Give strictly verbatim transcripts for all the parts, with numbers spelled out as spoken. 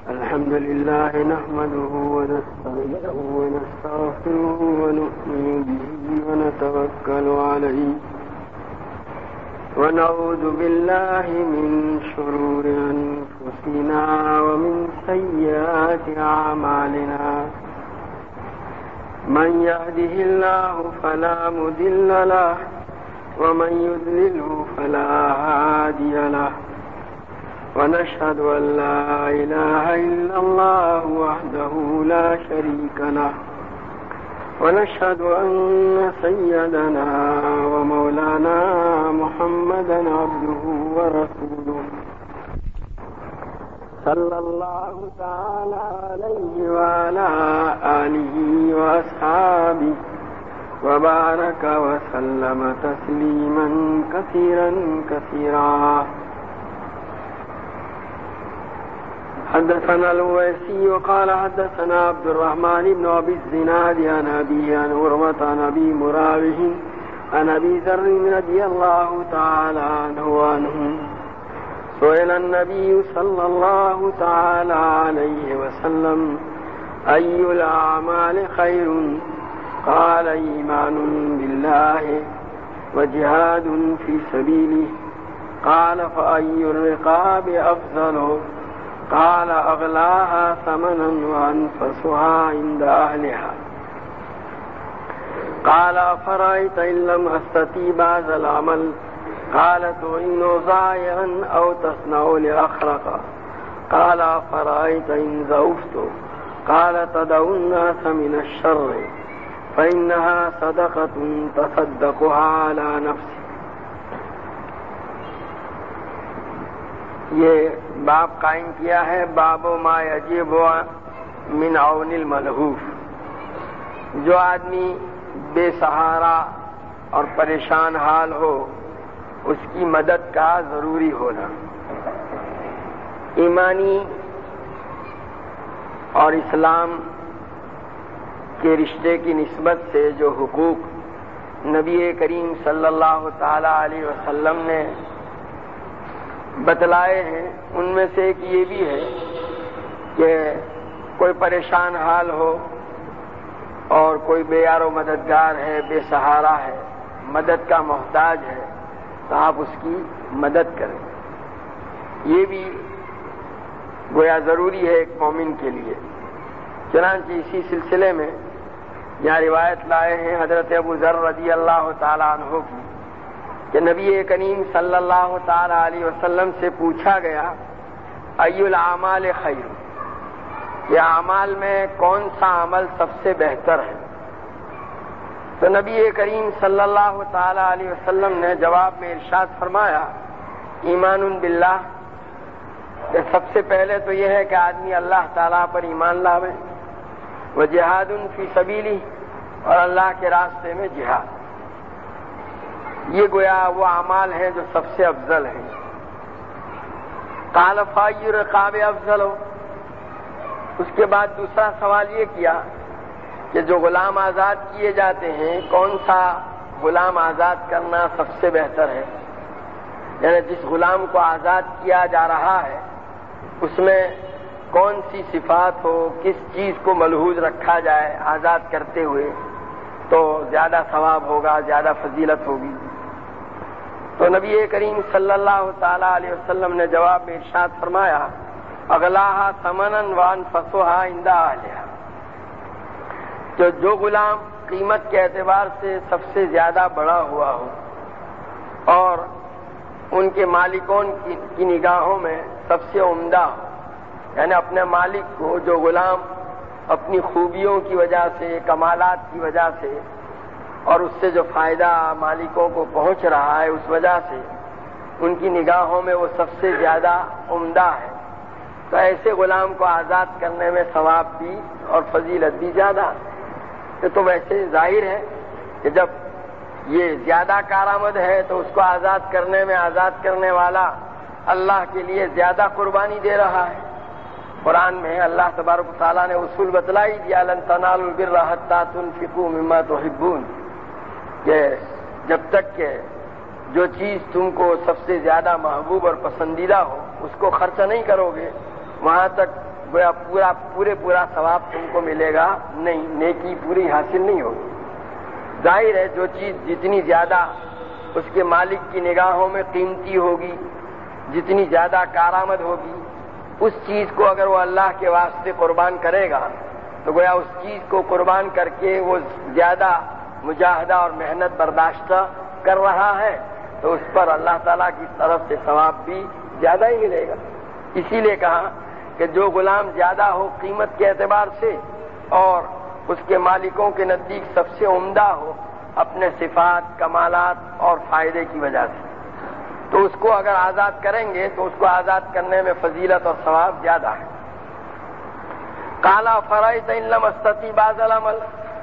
الحمد لله نحمده ونستعينه ونستغفره ونؤمن به ونتوكل عليه ونعوذ بالله من شرور أنفسنا ومن سيئات أعمالنا من يهده الله فلا مضل له ومن يضلله فلا هادي له ونشهد أن لا إله إلا الله وحده لا شريك له ونشهد أن سيدنا ومولانا محمدا عبده ورسوله صلى الله تعالى عليه وعلى آله وأصحابه وبارك وسلم تسليما كثيرا كثيرا. حدثنا الويسي قال حدثنا عبد الرحمن بن أبي الزناد عن أبي عن عروة عن أبي مراوح عن أبي ذر رضي الله تعالى عنه وعنه سئل النبي صلى الله تعالى عليه وسلم أي الأعمال خير؟ قال إيمان بالله وجهاد في سبيله. قال فأي الرقاب أفضل؟ قال أغلاها ثمنا وأنفسها عند أهلها. قال أفرأيت إن لم أستطيع هذا العمل؟ قال تعين ضائعا أو تصنع لأخرق. قال أفرأيت إن ضعفت؟ قال تدعو الناس من الشر فإنها صدقة تصدقها على نفسك. یہ باب قائم کیا ہے باب ما یجب من عون الملہوف. جو آدمی بے سہارا اور پریشان حال ہو اس کی مدد کا ضروری ہونا. ایمانی اور اسلام کے رشتے کی نسبت سے جو حقوق نبی کریم صلی اللہ تعالی علیہ وسلم نے بتلائے ہیں ان میں سے ایک یہ بھی ہے کہ کوئی پریشان حال ہو اور کوئی بے یار و مددگار ہے، بے سہارا ہے، مدد کا محتاج ہے تو آپ اس کی مدد کریں. یہ بھی گویا ضروری ہے ایک مومن کے لیے. چنانچہ اسی سلسلے میں یہاں روایت لائے ہیں حضرت ابو ذر رضی اللہ تعالیٰ عنہ کی کہ نبی کریم صلی اللہ تعالی علیہ وسلم سے پوچھا گیا ای الاعمال خیر، یہ اعمال میں کون سا عمل سب سے بہتر ہے؟ تو نبی کریم صلی اللہ تعالی علیہ وسلم نے جواب میں ارشاد فرمایا ایمان باللہ، کہ سب سے پہلے تو یہ ہے کہ آدمی اللہ تعالیٰ پر ایمان لاوے، وجہاد فی سبیلہ، اور اللہ کے راستے میں جہاد. یہ گویا وہ اعمال ہیں جو سب سے افضل ہیں. قال فای الرقاب افضل ہو. اس کے بعد دوسرا سوال یہ کیا کہ جو غلام آزاد کیے جاتے ہیں کون سا غلام آزاد کرنا سب سے بہتر ہے؟ یعنی جس غلام کو آزاد کیا جا رہا ہے اس میں کون سی صفات ہو، کس چیز کو ملحوظ رکھا جائے آزاد کرتے ہوئے تو زیادہ ثواب ہوگا، زیادہ فضیلت ہوگی. تو نبی کریم صلی اللہ تعالی علیہ وسلم نے جواب میں ارشاد فرمایا اغلاها ثمنا وانفسها عند اهلها، جو جو غلام قیمت کے اعتبار سے سب سے زیادہ بڑا ہوا ہو اور ان کے مالکون کی نگاہوں میں سب سے عمدہ ہو، یعنی اپنے مالک کو جو غلام اپنی خوبیوں کی وجہ سے، کمالات کی وجہ سے اور اس سے جو فائدہ مالکوں کو پہنچ رہا ہے اس وجہ سے ان کی نگاہوں میں وہ سب سے زیادہ عمدہ ہے، تو ایسے غلام کو آزاد کرنے میں ثواب بھی اور فضیلت بھی زیادہ. تو ویسے ظاہر ہے کہ جب یہ زیادہ کارآمد ہے تو اس کو آزاد کرنے میں آزاد کرنے والا اللہ کے لیے زیادہ قربانی دے رہا ہے. قرآن میں اللہ تبارک و تعالیٰ نے اصول بتلائی دیا لن تنالوا البر حتى تنفقوا مما تحبون، کہ جب تک کہ جو چیز تم کو سب سے زیادہ محبوب اور پسندیدہ ہو اس کو خرچہ نہیں کرو گے وہاں تک گویا پورا پورے پورا ثواب تم کو ملے گا نہیں، نیکی پوری حاصل نہیں ہوگی۔ ظاہر ہے جو چیز جتنی زیادہ اس کے مالک کی نگاہوں میں قیمتی ہوگی، جتنی زیادہ کارآمد ہوگی، اس چیز کو اگر وہ اللہ کے واسطے قربان کرے گا تو گویا اس چیز کو قربان کر کے وہ زیادہ مجاہدہ اور محنت برداشت کر رہا ہے تو اس پر اللہ تعالیٰ کی طرف سے ثواب بھی زیادہ ہی ملے گا۔ اسی لیے کہا کہ جو غلام زیادہ ہو قیمت کے اعتبار سے اور اس کے مالکوں کے نزدیک سب سے عمدہ ہو اپنے صفات، کمالات اور فائدے کی وجہ سے، تو اس کو اگر آزاد کریں گے تو اس کو آزاد کرنے میں فضیلت اور ثواب زیادہ ہے۔ قال فرأيت إن لم أستطع بعض العمل،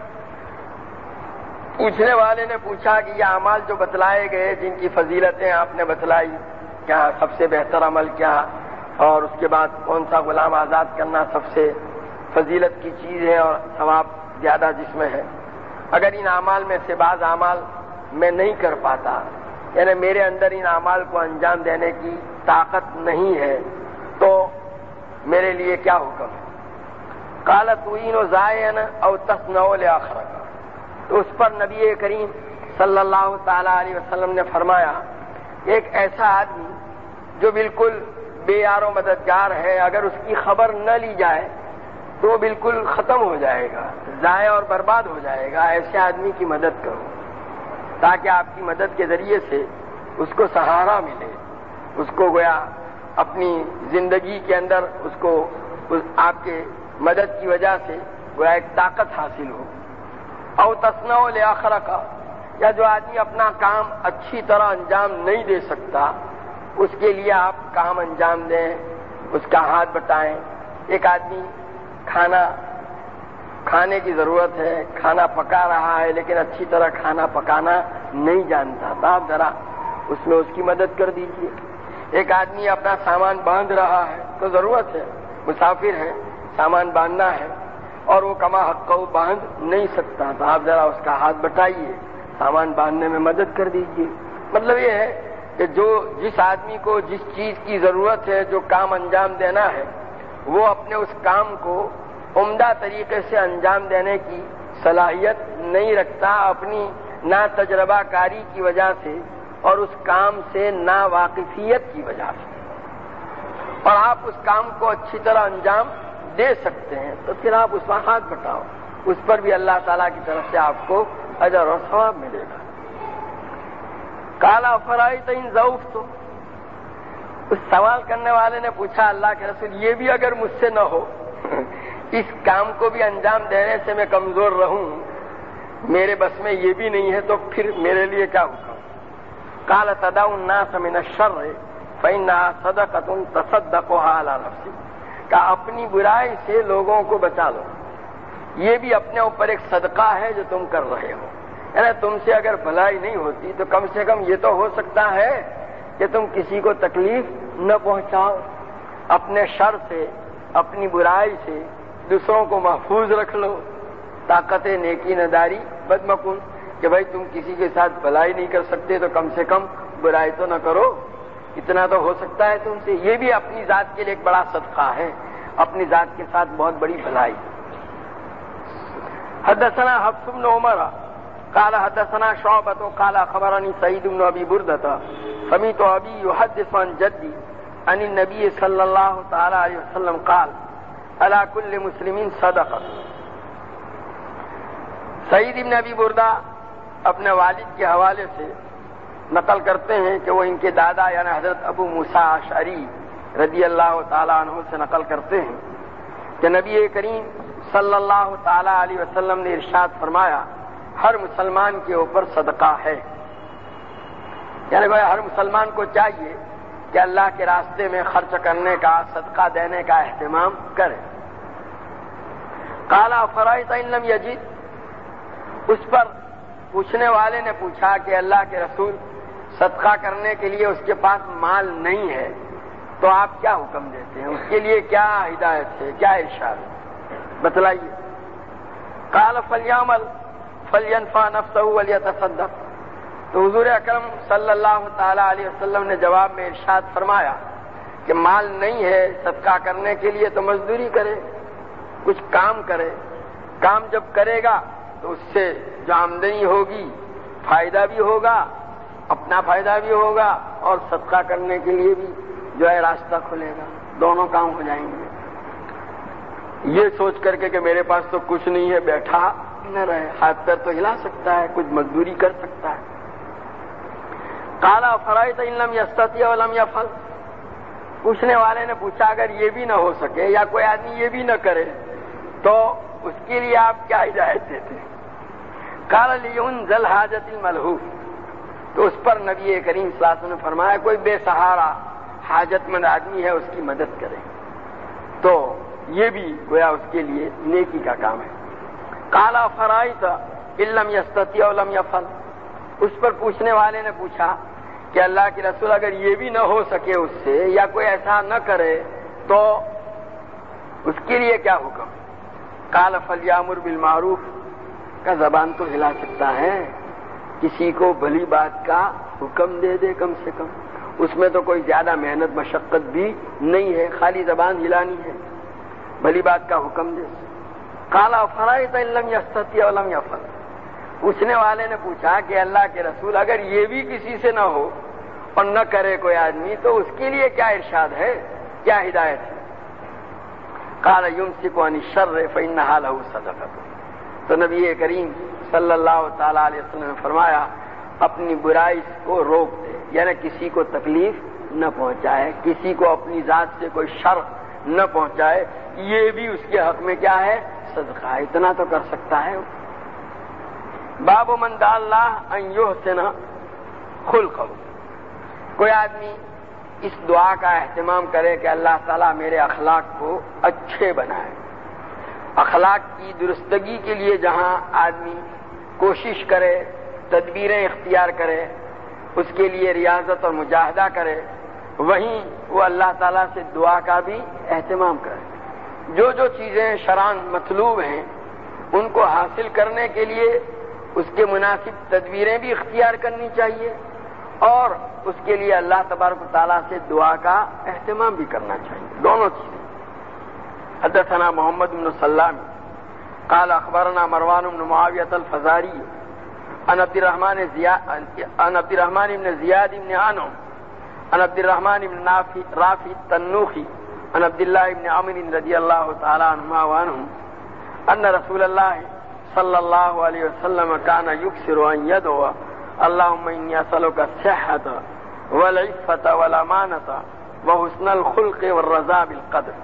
پوچھنے والے نے پوچھا کہ یہ اعمال جو بتلائے گئے جن کی فضیلتیں آپ نے بتلائی، کیا سب سے بہتر عمل کیا اور اس کے بعد کون سا غلام آزاد کرنا سب سے فضیلت کی چیز ہے اور ثواب زیادہ جس میں ہے، اگر ان اعمال میں سے بعض اعمال میں نہیں کر پاتا، یعنی میرے اندر ان اعمال کو انجام دینے کی طاقت نہیں ہے تو میرے لیے کیا حکم ہے؟ قال تعین زائن او تصنع لآخرک، تو اس پر نبی کریم صلی اللہ تعالی علیہ وسلم نے فرمایا ایک ایسا آدمی جو بالکل بے یار و مددگار ہے، اگر اس کی خبر نہ لی جائے تو وہ بالکل ختم ہو جائے گا، ضائع اور برباد ہو جائے گا، ایسے آدمی کی مدد کرو تاکہ آپ کی مدد کے ذریعے سے اس کو سہارا ملے، اس کو گویا اپنی زندگی کے اندر اس کو آپ کے مدد کی وجہ سے گویا ایک طاقت حاصل ہو۔ او تصنع لآخرک، یا جو آدمی اپنا کام اچھی طرح انجام نہیں دے سکتا اس کے لیے آپ کام انجام دیں، اس کا ہاتھ بٹائیں۔ ایک آدمی کھانا کھانے کی ضرورت ہے، کھانا پکا رہا ہے لیکن اچھی طرح کھانا پکانا نہیں جانتا تو آپ ذرا اس میں اس کی مدد کر دیجیے۔ ایک آدمی اپنا سامان باندھ رہا ہے تو ضرورت ہے، مسافر ہے، سامان باندھنا ہے اور وہ کما حق کو باندھ نہیں سکتا تو آپ ذرا اس کا ہاتھ بٹائیے، سامان باندھنے میں مدد کر دیجیے۔ مطلب یہ ہے کہ جو جس آدمی کو جس چیز کی ضرورت ہے، جو کام انجام دینا ہے، وہ اپنے اس کام کو عمدہ طریقے سے انجام دینے کی صلاحیت نہیں رکھتا اپنی نا تجربہ کاری کی وجہ سے اور اس کام سے نا واقفیت کی وجہ سے، اور آپ اس کام کو اچھی طرح انجام دے سکتے ہیں تو پھر آپ اس پر ہاتھ بٹاؤ، اس پر بھی اللہ تعالیٰ کی طرف سے آپ کو اجر اور ثواب ملے گا۔ قال افرأیت ان ضعفت، اس سوال کرنے والے نے پوچھا اللہ کے رسول یہ بھی اگر مجھ سے نہ ہو، اس کام کو بھی انجام دینے سے میں کمزور رہوں، میرے بس میں یہ بھی نہیں ہے تو پھر میرے لیے کیا حکم؟ قال تدع الناس من الشر فإنها صدقة تصدقها على نفسك، کہ اپنی برائی سے لوگوں کو بچا لو، یہ بھی اپنے اوپر ایک صدقہ ہے جو تم کر رہے ہو، یعنی تم سے اگر بھلائی نہیں ہوتی تو کم سے کم یہ تو ہو سکتا ہے کہ تم کسی کو تکلیف نہ پہنچاؤ، اپنے شر سے، اپنی برائی سے دوسروں کو محفوظ رکھ لو۔ طاقت نیکی نداری بدمکن، کہ بھائی تم کسی کے ساتھ بھلائی نہیں کر سکتے تو کم سے کم برائی تو نہ کرو، اتنا تو ہو سکتا ہے تم سے، یہ بھی اپنی ذات کے لیے ایک بڑا صدقہ ہے، اپنی ذات کے ساتھ بہت بڑی بھلائی۔ حدثنا حفص بن عمر قال حدثنا شعبة قال خبرني سعيد بن ابي بردة سمعت ابي يحدث عن جدي عن النبي صلى الله تعالى عليه وسلم قال على كل مسلم صدقة۔ سعید بن ابی بردہ اپنے والد کے حوالے سے نقل کرتے ہیں کہ وہ ان کے دادا یعنی حضرت ابو موسیٰ اشعری رضی اللہ تعالیٰ عنہ سے نقل کرتے ہیں کہ نبی کریم صلی اللہ تعالیٰ علیہ وسلم نے ارشاد فرمایا ہر مسلمان کے اوپر صدقہ ہے، یعنی کہ ہر مسلمان کو چاہیے کہ اللہ کے راستے میں خرچ کرنے کا، صدقہ دینے کا اہتمام کرے۔ قال افرأیت ان لم یجد، اس پر پوچھنے والے نے پوچھا کہ اللہ کے رسول صدقہ کرنے کے لیے اس کے پاس مال نہیں ہے تو آپ کیا حکم دیتے ہیں، اس کے لیے کیا ہدایت ہے، کیا ارشاد ہے، بتلائیے۔ قال فلیعمل فلینفع نفسہ ولیتصدق، تو حضور اکرم صلی اللہ تعالی علیہ وسلم نے جواب میں ارشاد فرمایا کہ مال نہیں ہے صدقہ کرنے کے لیے تو مزدوری کرے، کچھ کام کرے، کام جب کرے گا تو اس سے جو آمدنی ہوگی فائدہ بھی ہوگا، اپنا فائدہ بھی ہوگا اور صدقہ کرنے کے لیے بھی جو ہے راستہ کھلے گا، دونوں کام ہو جائیں گے۔ یہ سوچ کر کے کہ میرے پاس تو کچھ نہیں ہے، بیٹھا نہ رہے، ہاتھ پیر تو ہلا سکتا ہے، کچھ مزدوری کر سکتا ہے۔ قال افرأيت ان لم يستطع ولم يفعل، پوچھنے والے نے پوچھا اگر یہ بھی نہ ہو سکے یا کوئی آدمی یہ بھی نہ کرے تو اس کے لیے آپ کیا ہدایت دیتے؟ قال لينزل حاجت الملهوف، تو اس پر نبی کریم صلی اللہ علیہ وسلم نے فرمایا کوئی بے سہارا حاجت مند آدمی ہے اس کی مدد کرے، تو یہ بھی گویا اس کے لیے نیکی کا کام ہے۔ قال افرأيت ان لم يستطع ولم يفعل، اس پر پوچھنے والے نے پوچھا کہ اللہ کے رسول اگر یہ بھی نہ ہو سکے اس سے یا کوئی ایسا نہ کرے تو اس کے لیے کیا حکم؟ قال فلیامر بالمعروف، کا زبان تو ہلا سکتا ہے، کسی کو بھلی بات کا حکم دے دے، کم سے کم اس میں تو کوئی زیادہ محنت مشقت بھی نہیں ہے، خالی زبان ہلانی ہے، بھلی بات کا حکم دے۔ قال افرأيت ان لم يستطع ولم يفعل، پوچھنے والے نے پوچھا کہ اللہ کے رسول اگر یہ بھی کسی سے نہ ہو اور نہ کرے کوئی آدمی تو اس کے لیے کیا ارشاد ہے، کیا ہدایت ہے؟ قال يمسك عن الشر فإنها له صدقة، تو نبی کریم صلی اللہ تعالی علیہ وسلم نے فرمایا اپنی برائی کو روک دے، یعنی کسی کو تکلیف نہ پہنچائے، کسی کو اپنی ذات سے کوئی شر نہ پہنچائے، یہ بھی اس کے حق میں کیا ہے؟ صدقہ، اتنا تو کر سکتا ہے۔ باب من دعا اللہ ان یحسن خلقہ، کوئی آدمی اس دعا کا اہتمام کرے کہ اللہ تعالیٰ میرے اخلاق کو اچھے بنائے۔ اخلاق کی درستگی کے لیے جہاں آدمی کوشش کرے، تدبیریں اختیار کرے، اس کے لیے ریاضت اور مجاہدہ کرے، وہیں وہ اللہ تعالیٰ سے دعا کا بھی اہتمام کرے۔ جو جو چیزیں شرعاً مطلوب ہیں ان کو حاصل کرنے کے لیے اس کے مناسب تدبیریں بھی اختیار کرنی چاہیے اور اس کے لیے اللہ تبارک و تعالیٰ سے دعا کا اہتمام بھی کرنا چاہیے، دونوں چیزیں۔ حدثنا محمد بن سلام قال اخبرنا مروان بن معاویہ الفزاری عن عبد الرحمن زیاد عن عبد الرحمن بن زیاد بن عنم عن عبد الرحمن بن نافع رافع التنوخی عن عبد الله بن عمرو رضی اللہ تعالی عنہما وعنهم ان رسول اللہ صلی اللہ علیہ وسلم كان يكثر ان يدعو اللهم اني اسالك الصحة والعفة والامانة وحسن الخلق والرضا بالقدر۔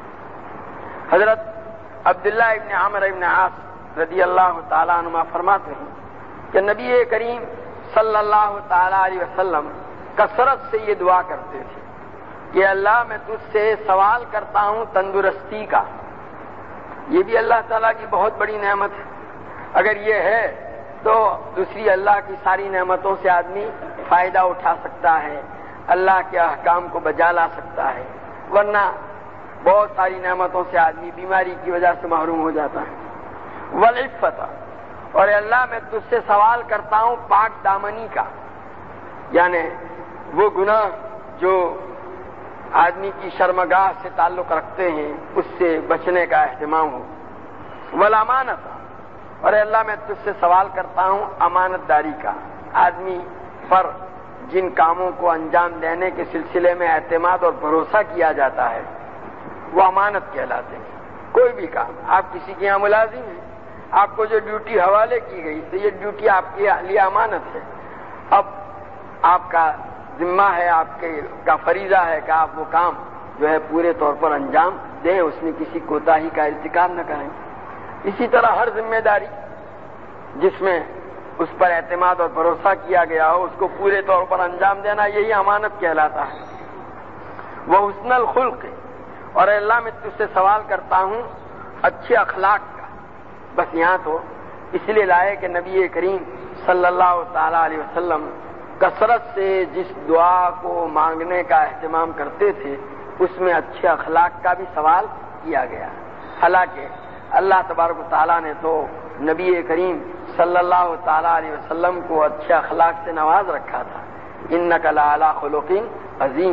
حضرت عبداللہ ابن عمرو ابن عاص رضی اللہ تعالی عنہما فرماتے ہیں کہ نبی کریم صلی اللہ تعالی علیہ وسلم کثرت سے یہ دعا کرتے تھے کہ اللہ میں تجھ سے سوال کرتا ہوں تندرستی کا، یہ بھی اللہ تعالیٰ کی بہت بڑی نعمت ہے، اگر یہ ہے تو دوسری اللہ کی ساری نعمتوں سے آدمی فائدہ اٹھا سکتا ہے، اللہ کے احکام کو بجا لا سکتا ہے، ورنہ بہت ساری نعمتوں سے آدمی بیماری کی وجہ سے محروم ہو جاتا ہے۔ والعفت، اور اللہ میں تجھ سے سوال کرتا ہوں پاک دامنی کا، یعنی وہ گناہ جو آدمی کی شرمگاہ سے تعلق رکھتے ہیں اس سے بچنے کا اہتمام ہو۔ والامانت، اور اللہ میں تجھ سے سوال کرتا ہوں امانت داری کا، آدمی پر جن کاموں کو انجام دینے کے سلسلے میں اعتماد اور بھروسہ کیا جاتا ہے وہ امانت کہلاتے ہیں۔ کوئی بھی کام، آپ کسی کے یہاں ملازم ہیں، آپ کو جو ڈیوٹی حوالے کی گئی تو یہ ڈیوٹی آپ کے لیے امانت ہے، اب آپ کا ذمہ ہے، آپ کے کا فریضہ ہے کہ آپ وہ کام جو ہے پورے طور پر انجام دیں، اس میں کسی کوتاہی کا ارتکاب نہ کریں۔ اسی طرح ہر ذمہ داری جس میں اس پر اعتماد اور بھروسہ کیا گیا ہو اس کو پورے طور پر انجام دینا، یہی امانت کہلاتا ہے۔ وہ حسن الخلق، اور اللہ میں تجھ سے سوال کرتا ہوں اچھے اخلاق کا۔ بس یہاں تو اس لیے لائے کہ نبی کریم صلی اللہ تعالی علیہ وسلم کثرت سے جس دعا کو مانگنے کا اہتمام کرتے تھے اس میں اچھے اخلاق کا بھی سوال کیا گیا۔ حالانکہ اللہ تبارک و تعالیٰ نے تو نبی کریم صلی اللہ تعالی علیہ وسلم کو اچھے اخلاق سے نواز رکھا تھا، انک لعلی خلق عظیم،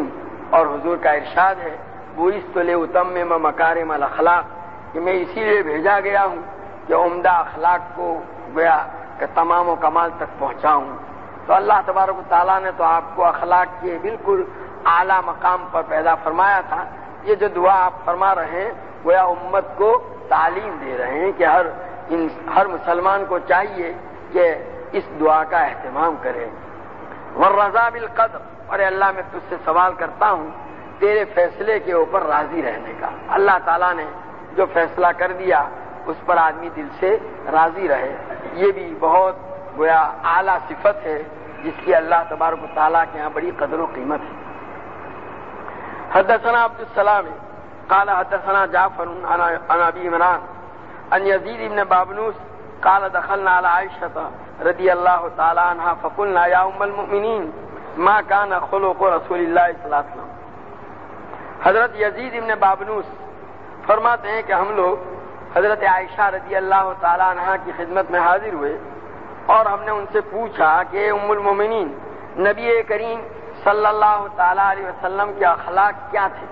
اور حضور کا ارشاد ہے بعثت لأتمم مکارم الاخلاق کہ میں اسی لیے بھیجا گیا ہوں کہ عمدہ اخلاق کو گویا کہ تمام و کمال تک پہنچاؤں. تو اللہ تبارک و تعالیٰ نے تو آپ کو اخلاق کے بالکل اعلیٰ مقام پر پیدا فرمایا تھا. یہ جو دعا آپ فرما رہے ہیں گویا امت کو تعلیم دے رہے ہیں کہ ہر ان ہر مسلمان کو چاہیے کہ اس دعا کا اہتمام کرے. والرضا بالقدر، اور اللہ میں تجھ سے سوال کرتا ہوں تیرے فیصلے کے اوپر راضی رہنے کا. اللہ تعالیٰ نے جو فیصلہ کر دیا اس پر آدمی دل سے راضی رہے. یہ بھی بہت گویا اعلیٰ صفت ہے جس کی اللہ تبارک و تعالیٰ کے یہاں بڑی قدر و قیمت ہے. حدثنا عبد السلام قال حدثنا جعفر عن ابي عمران عن يزيد بن بابنوس قال دخلنا على عائشة رضي الله تعالى عنها فقلنا يا ام المؤمنين ما كان خلق رسول الله صلى الله عليه وسلم. حضرت یزید بن بابنوس فرماتے ہیں کہ ہم لوگ حضرت عائشہ رضی اللہ تعالیٰ عنہ کی خدمت میں حاضر ہوئے اور ہم نے ان سے پوچھا کہ ام المومنین نبی کریم صلی اللہ تعالیٰ علیہ وسلم کے اخلاق کیا تھے؟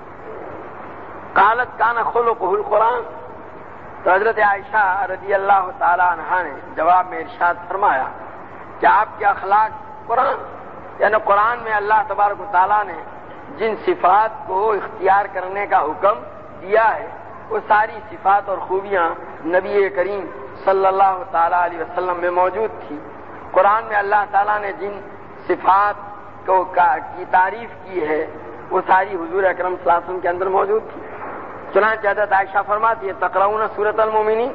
قالت کان خلقہ القرآن. تو حضرت عائشہ رضی اللہ تعالیٰ عنہ نے جواب میں ارشاد فرمایا کہ آپ کے اخلاق قرآن، یعنی قرآن میں اللہ تبارک و تعالیٰ نے جن صفات کو اختیار کرنے کا حکم دیا ہے وہ ساری صفات اور خوبیاں نبی کریم صلی اللہ تعالیٰ علیہ وسلم میں موجود تھی. قرآن میں اللہ تعالیٰ نے جن صفات کو کی تعریف کی ہے وہ ساری حضور اکرم صلی اللہ علیہ وسلم کے اندر موجود تھی. چنانچہ حضرت عائشہ فرماتی ہے تقرؤون سورۃ المومنین،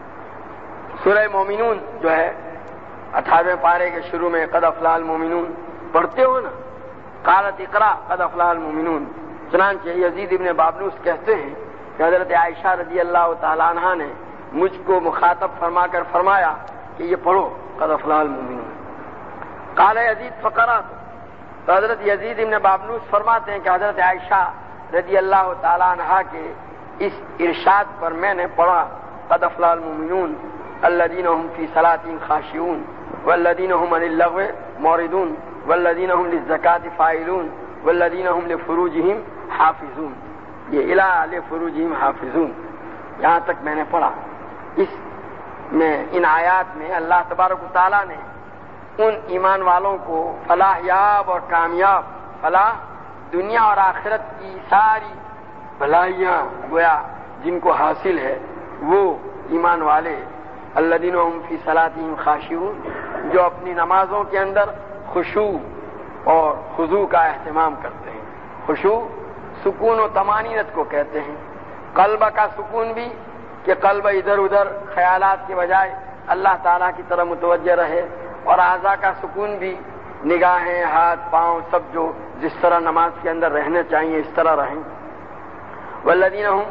سورہ مومنون جو ہے اٹھارہویں پارے کے شروع میں قد افلح المومنون پڑھتے ہو نا. قالت اقرا قد افلح المومنون. چنانچہ یزید ابن بابنوس کہتے ہیں کہ حضرت عائشہ رضی اللہ تعالیٰ عنہ نے مجھ کو مخاطب فرما کر فرمایا کہ یہ پڑھو قد افلح المومنون. قال یزید فقرات. تو حضرت یزید ابن بابنوس فرماتے ہیں کہ حضرت عائشہ رضی اللہ تعالیٰ عنہ کے اس ارشاد پر میں نے پڑھا قد افلح المومنون الذین هم فی صلاتهم خاشعون والذین هم عن اللغو معرضون والذین هم للزکاة فاعلون والذین هم لفروجهم حافظون. یہ الی لفروجهم حافظون یہاں تک میں نے پڑھا. اس میں ان آیات میں اللہ تبارک و تعالیٰ نے ان ایمان والوں کو فلاح یاب اور کامیاب، فلاح دنیا اور آخرت کی ساری بھلائیاں گویا جن کو حاصل ہے وہ ایمان والے الذین هم فی صلاتهم خاشعون جو اپنی نمازوں کے اندر خشوع اور خضوع کا اہتمام کرتے ہیں. خشوع سکون و طمانینت کو کہتے ہیں. قلب کا سکون بھی کہ قلب ادھر ادھر خیالات کے بجائے اللہ تعالیٰ کی طرف متوجہ رہے، اور اعضاء کا سکون بھی نگاہیں، ہاتھ، پاؤں سب جو جس طرح نماز کے اندر رہنے چاہیے اس طرح رہیں. والذین هم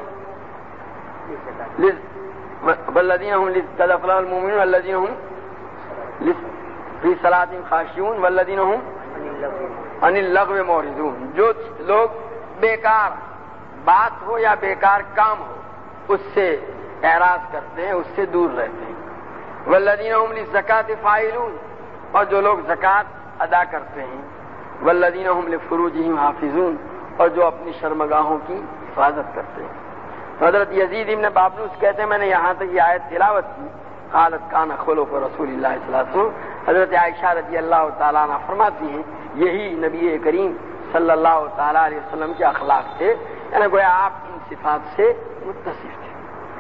والذین هم قد افلح المؤمنون والذین هم فی صلاتهم خاشعون والذین هم عن اللغو معرضون. جو لوگ بیکار بات ہو یا بیکار کام ہو اس سے اعراض کرتے ہیں، اس سے دور رہتے ہیں. والذین هم للزکاة فاعلون، اور جو لوگ زکوٰۃ ادا کرتے ہیں. والذین هم لفروجهم حافظون، اور جو اپنی شرمگاہوں کی حفاظت کرتے ہیں. حضرت یزید ابن بابنوس کہتے ہیں میں نے یہاں تک یہ آیت تلاوت کی قالت کان خلق رسول اللہ صلی اللہ علیہ وسلم. حضرت عائشہ رضی اللہ تعالیٰ عنہ فرماتی ہیں یہی نبی کریم صلی اللہ تعالیٰ علیہ وسلم کے اخلاق تھے، یعنی گویا آپ ان صفات سے متصف تھے.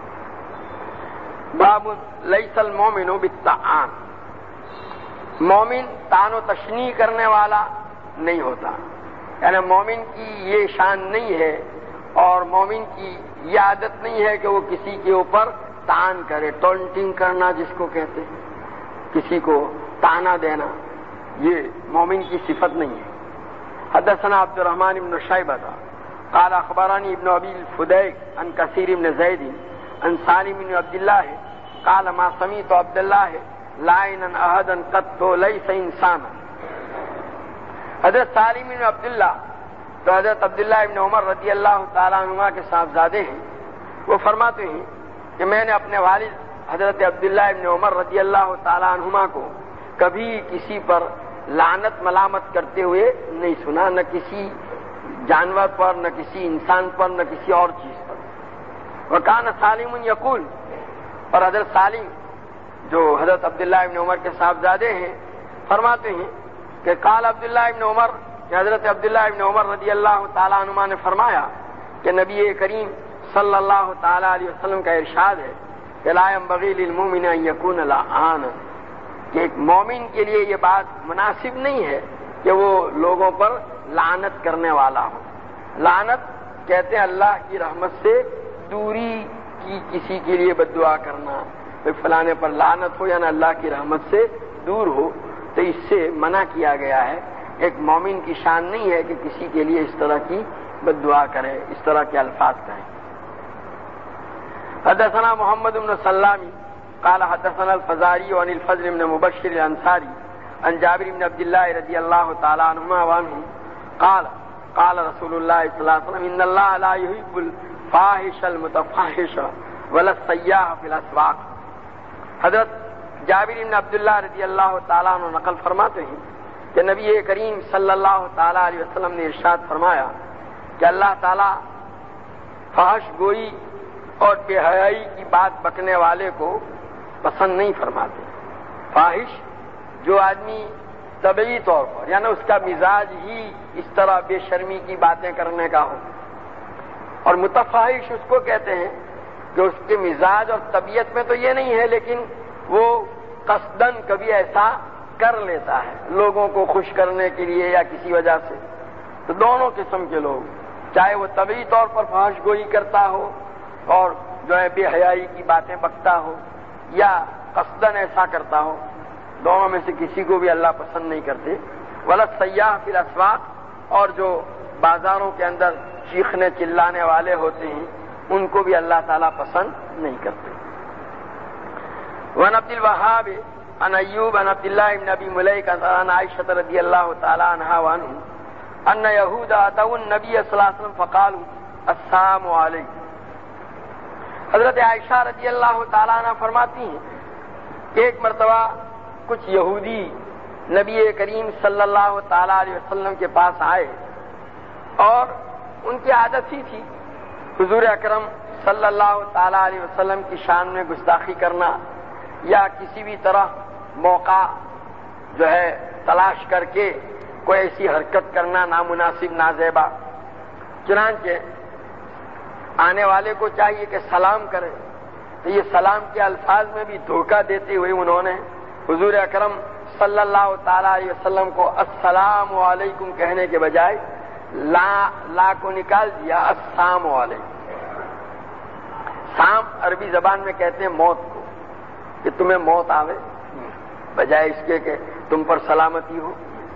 باب لیس المومن بالطعان، مومن تان و تشنیع کرنے والا نہیں ہوتا، یعنی مومن کی یہ شان نہیں ہے اور مومن کی یہ عادت نہیں ہے کہ وہ کسی کے اوپر تان کرے، ٹونٹنگ کرنا جس کو کہتے ہیں، کسی کو تانا دینا، یہ مومن کی صفت نہیں ہے. حدثنا عبد الرحمن بن شیبہ قال اخبرانی ابن ابی الفدیک عن کثیر بن زید عن سالم بن عبد اللہ قال ما سمعت عبد اللہ لائنا احدا قط ليس انسانا. حضرت سالم بن عبد اللہ تو حضرت عبداللہ ابن عمر رضی اللہ تعالیٰ عنہ کے صاحبزادے ہیں، وہ فرماتے ہیں کہ میں نے اپنے والد حضرت عبداللہ ابن عمر رضی اللہ تعالیٰ عنہما کو کبھی کسی پر لعنت ملامت کرتے ہوئے نہیں سنا، نہ کسی جانور پر، نہ کسی انسان پر، نہ کسی اور چیز پر۔ وکان سالم یقول، اور حضرت سالم جو حضرت عبداللہ ابن عمر کے صاحبزادے ہیں فرماتے ہیں کہ قال عبداللہ ابن عمر، کہ حضرت عبداللہ ابن عمر رضی اللہ تعالیٰ عنہما نے فرمایا کہ نبی کریم صلی اللہ تعالیٰ علیہ وسلم کا ارشاد ہے کہ لا ينبغي للمؤمن ان يكون لعانا، کہ ایک مومن کے لیے یہ بات مناسب نہیں ہے کہ وہ لوگوں پر لعنت کرنے والا ہو۔ لعنت کہتے ہیں اللہ کی رحمت سے دوری کی کسی کے لیے بد دعا کرنا، فلانے پر لعنت ہو، یعنی اللہ کی رحمت سے دور ہو، تو اس سے منع کیا گیا ہے۔ ایک مومن کی شان نہیں ہے کہ کسی کے لیے اس طرح کی بد دعا کرے، اس طرح کے الفاظ کہیں۔ حدثنا محمد بن سلام قال حدثنا الفزاري عن الفضل بن مبشر الانصاري عن جابر بن عبد الله رضي الله تعالى عنهما وعنه قال قال رسول الله صلى الله عليه وسلم ان الله لا يحب الفاحش المتفحش ولا السياح في الاسواق۔ حضرت جابر بن عبداللہ رضی اللہ تعالیٰ عنہ نقل فرماتے ہیں کہ نبی کریم صلی اللہ تعالیٰ علیہ وسلم نے ارشاد فرمایا کہ اللہ تعالیٰ فحش گوئی اور بے حیائی کی بات بکنے والے کو پسند نہیں فرماتے۔ فاحش جو آدمی طبعی طور پر، یعنی اس کا مزاج ہی اس طرح بے شرمی کی باتیں کرنے کا ہو، اور متفحش اس کو کہتے ہیں کہ اس کے مزاج اور طبیعت میں تو یہ نہیں ہے لیکن وہ قصدن کبھی ایسا کر لیتا ہے لوگوں کو خوش کرنے کے لیے یا کسی وجہ سے۔ تو دونوں قسم کے لوگ، چاہے وہ طبعی طور پر فحش گوئی کرتا ہو اور جو ہے بے حیائی کی باتیں بکتا ہو، یا قصدن ایسا کرتا ہو، دونوں میں سے کسی کو بھی اللہ پسند نہیں کرتے۔ ولا سیاح فی الاسواق، اور جو بازاروں کے اندر چیخنے چلانے والے ہوتے ہیں ان کو بھی اللہ تعالیٰ پسند نہیں کرتے۔ وعن عبد الوهاب عن ایوب عن عبد الله بن ابی ملیکہ عن عائشہ رضی اللہ تعالی عنہا وعنہ ان یہود اتوا النبی صلی اللہ علیہ وسلم فقالوا السلام علیکم۔ حضرت عائشہ رضی اللہ تعالی عنہ فرماتی ہیں کہ ایک مرتبہ کچھ یہودی نبی کریم صلی اللہ تعالی علیہ وسلم کے پاس آئے، اور ان کی عادت ہی تھی حضور اکرم صلی اللہ تعالی علیہ وسلم کی شان میں گستاخی کرنا، یا کسی بھی طرح موقع جو ہے تلاش کر کے کوئی ایسی حرکت کرنا نامناسب نازیبا۔ چنانچہ آنے والے کو چاہیے کہ سلام کرے، تو یہ سلام کے الفاظ میں بھی دھوکہ دیتے ہوئے انہوں نے حضور اکرم صلی اللہ تعالی علیہ وسلم کو السلام علیکم کہنے کے بجائے لا لا کو نکال دیا، السلام علیکم۔ سام عربی زبان میں کہتے ہیں موت کو، کہ تمہیں موت آوے، بجائے اس کے کہ تم پر سلامتی ہو۔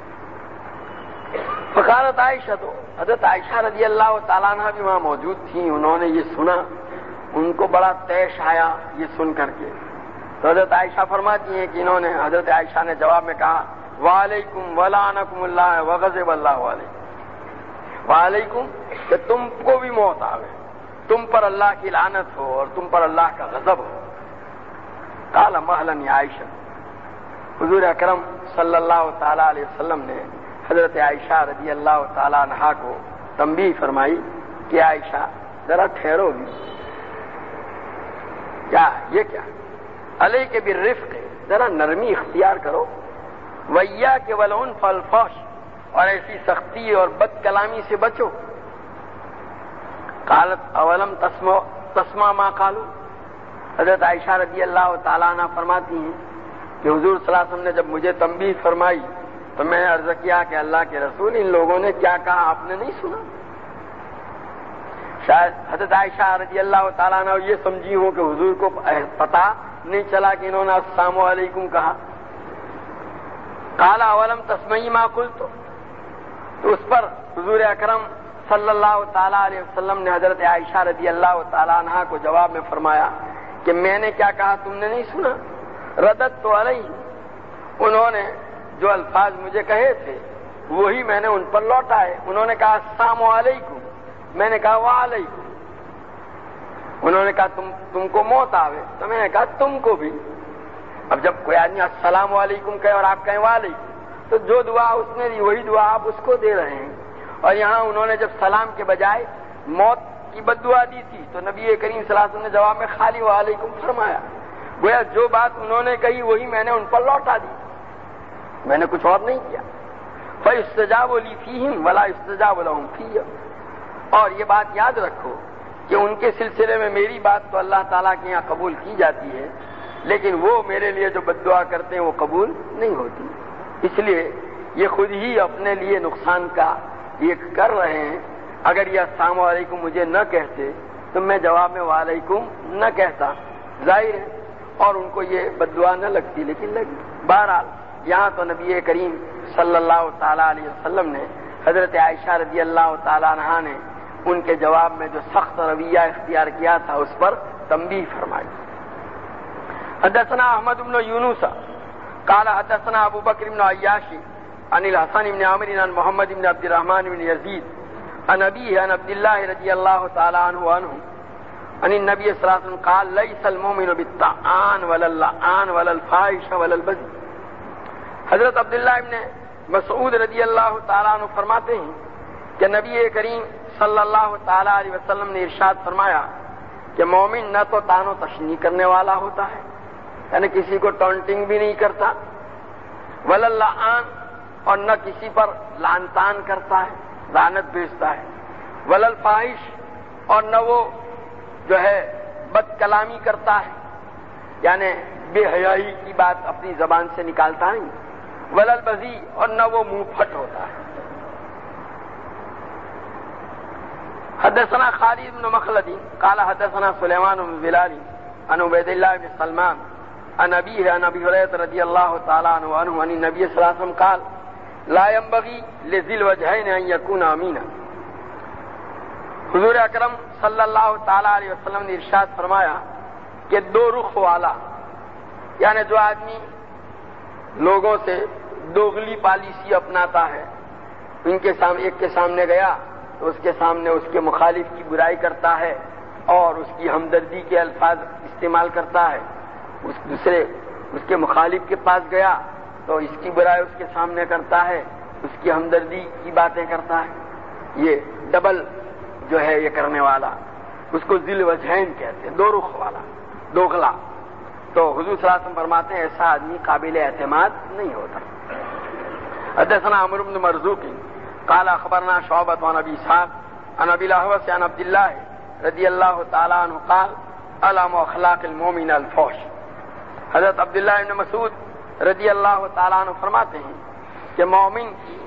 فقالت عائشہ، تو حضرت عائشہ رضی اللہ تعالیٰ عنہ بھی وہاں موجود تھیں، انہوں نے یہ سنا، ان کو بڑا طیش آیا یہ سن کر کے۔ تو حضرت عائشہ فرماتی ہیں کہ انہوں نے حضرت عائشہ نے جواب میں کہا وعلیکم ولعنکم اللہ وغضب اللہ علیکم، وعلیکم کہ تم کو بھی موت آوے، تم پر اللہ کی لعنت ہو اور تم پر اللہ کا غضب ہو۔ قال مہلا یا عائشہ، حضور اکرم صلی اللہ تعالی علیہ وسلم نے حضرت عائشہ رضی اللہ تعالی عنہا کو تنبیہ فرمائی کہ عائشہ ذرا ٹھہرو گی، کیا یہ کیا علیہ کے بالرفق، ذرا نرمی اختیار کرو، وَإِيَّاكَ وَالْعُنْفَ وَالْفَحْشَ، اور ایسی سختی اور بد کلامی سے بچو۔ قالت اولم تسمع تسمع ما قالوا، حضرت عائشہ رضی اللہ تعالیٰ عنہ فرماتی ہیں کہ حضور صلی اللہ علیہ وسلم نے جب مجھے تنبیہ فرمائی تو میں نے عرض کیا کہ اللہ کے رسول ان لوگوں نے کیا کہا آپ نے نہیں سنا؟ شاید حضرت عائشہ رضی اللہ تعالیٰ عنہ یہ سمجھی ہوں کہ حضور کو پتہ نہیں چلا کہ انہوں نے السلام علیکم کہا۔ قال اولم تسمعی ما قلت، تو اس پر حضور اکرم صلی اللہ تعالیٰ علیہ وسلم نے حضرت عائشہ رضی اللہ تعالیٰ عنہ کو جواب میں فرمایا کہ میں نے کیا کہا تم نے نہیں سنا؟ ردت تو علیہ، انہوں نے جو الفاظ مجھے کہے تھے وہی میں نے ان پر لوٹائے۔ انہوں نے کہا السلام علیکم، میں نے کہا وعلیکم۔ انہوں نے کہا تم تم کو موت آوے، تو میں نے کہا تم کو بھی۔ اب جب کوئی آدمی السلام علیکم کہے اور آپ کہیں وعلیکم، تو جو دعا اس نے دی وہی دعا آپ اس کو دے رہے ہیں، اور یہاں انہوں نے جب سلام کے بجائے موت کی بد دعا دی تھی تو نبی کریم صلی اللہ علیہ وسلم نے جواب میں خالی وعلیکم فرمایا. گویا جو بات انہوں نے کہی وہی میں نے ان پر لوٹا دی، میں نے کچھ اور نہیں کیا. فَيُسْتَجَابُ لِي فِيهِمْ وَلَا يُسْتَجَابُ لَهُمْ فِيَّ. اور یہ بات یاد رکھو کہ ان کے سلسلے میں میری بات تو اللہ تعالیٰ کے یہاں قبول کی جاتی ہے، لیکن وہ میرے لیے جو بد دعا کرتے ہیں وہ قبول نہیں ہوتی. اس لیے یہ خود ہی اپنے لیے نقصان کا یہ کر رہے ہیں. اگر یہ السلام علیکم مجھے نہ کہتے تو میں جواب میں وعلیکم نہ کہتا، ظاہر ہے، اور ان کو یہ بد دعا نہ لگتی، لیکن لگی. بہرحال یہاں تو نبی کریم صلی اللہ تعالیٰ علیہ وسلم نے حضرت عائشہ رضی اللہ تعالیٰ عنہا نے ان کے جواب میں جو سخت رویہ اختیار کیا تھا اس پر تنبیہ فرمائی. حدثنا احمد بن یونس قال حدثنا ابو بکر بن عیاش عن الحسن بن عامر عن محمد بن عبد الرحمن بن یزید عن ابیہ عن عبد اللہ رضی اللہ تعالی عنہ عنہ عن النبی صلی اللہ علیہ وسلم قال لیس المؤمن بالطعان ولا اللعان ولا الفاحش ولا البذی. حضرت عبداللہ ابن مسعود رضی اللہ تعالیٰ عنہ فرماتے ہیں کہ نبی کریم صلی اللہ تعالیٰ علیہ وسلم نے ارشاد فرمایا کہ مومن نہ تو تان و تشنیع کرنے والا ہوتا ہے، یعنی کسی کو ٹونٹنگ بھی نہیں کرتا، ولا اللعان، اور نہ کسی پر لعن طعن کرتا ہے، لعنت بھیجتا ہے، ولا الفاحش، اور نہ وہ جو ہے بد کلامی کرتا ہے، یعنی بے حیائی کی بات اپنی زبان سے نکالتا نہیں، ولا البذی، اور نہ وہ منہ پھٹ ہوتا ہے. حدثنا خالد بن مخلد قال حدثنا سلیمان بن بلال عن عبید اللہ بن سلمان عن ابیہ عن ابی ہریرہ رضی اللہ تعالی عنہ عنہ عن النبی صلی اللہ علیہ وسلم قال لا ينبغي لذي الوجهين ان يكون امينا. حضور اکرم صلی اللہ تعالی علیہ وسلم نے ارشاد فرمایا کہ دو رخ والا، یعنی جو آدمی لوگوں سے دوغلی پالیسی اپناتا ہے، ان کے سامنے ایک کے سامنے گیا تو اس کے سامنے اس کے مخالف کی برائی کرتا ہے اور اس کی ہمدردی کے الفاظ استعمال کرتا ہے. اس دوسرے اس کے مخالف کے پاس گیا تو اس کی برائی اس کے سامنے کرتا ہے، اس کی ہمدردی کی باتیں کرتا ہے. یہ ڈبل جو ہے یہ کرنے والا، اس کو ذی الوجہین کہتے ہیں، دو رخ والا، دوغلا. تو حضور صلی اللہ علیہ وسلم فرماتے ہیں ایسا آدمی قابل اعتماد نہیں ہوتا. حدثنا عمرو بن مرزوق قال اخبرنا شعبۃ عن ابی اسحاق عن ابی الاحوص عن عبد اللہ رضی اللہ تعالی عنہ قال علم اخلاق المؤمن الفحش. حضرت عبداللہ بن مسعود رضی اللہ تعالی عنہ فرماتے ہیں کہ مومن کی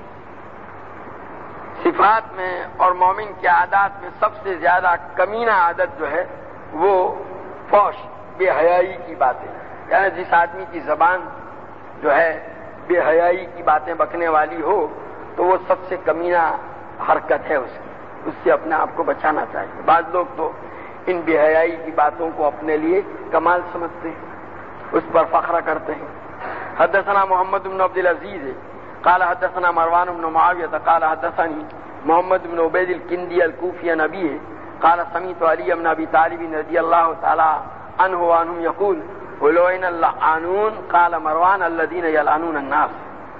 صفات میں اور مومن کے عادات میں سب سے زیادہ کمینہ عادت جو ہے وہ فحش، بے حیائی کی باتیں، یعنی جس آدمی کی زبان جو ہے بے حیائی کی باتیں بکنے والی ہو تو وہ سب سے کمینہ حرکت ہے اس کی، اس سے اپنے آپ کو بچانا چاہیے. بعض لوگ تو ان بے حیائی کی باتوں کو اپنے لیے کمال سمجھتے ہیں، اس پر فخر کرتے ہیں. حدثنا محمد بن عبد العزیز قال حدثنا مروان بن معاویہ قال حدثني محمد بن عبید الکندی الکوفی عن ابیہ قال سمعت علی بن ابی طالب رضی اللہ تعالی عنہ وعنہم یقول ولعن اللعانون قال مروان الذین یلعنون الناس.